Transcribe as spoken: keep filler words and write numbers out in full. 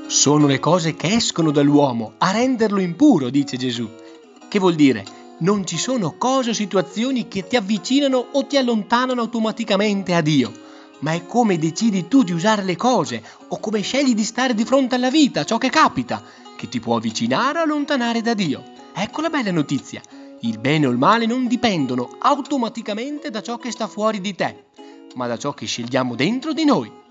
Sono le cose che escono dall'uomo a renderlo impuro, dice Gesù. Che vuol dire? Non ci sono cose o situazioni che ti avvicinano o ti allontanano automaticamente a Dio, ma è come decidi tu di usare le cose o come scegli di stare di fronte alla vita, ciò che capita, che ti può avvicinare o allontanare da Dio. Ecco la bella notizia. Il bene o il male non dipendono automaticamente da ciò che sta fuori di te, ma da ciò che scegliamo dentro di noi.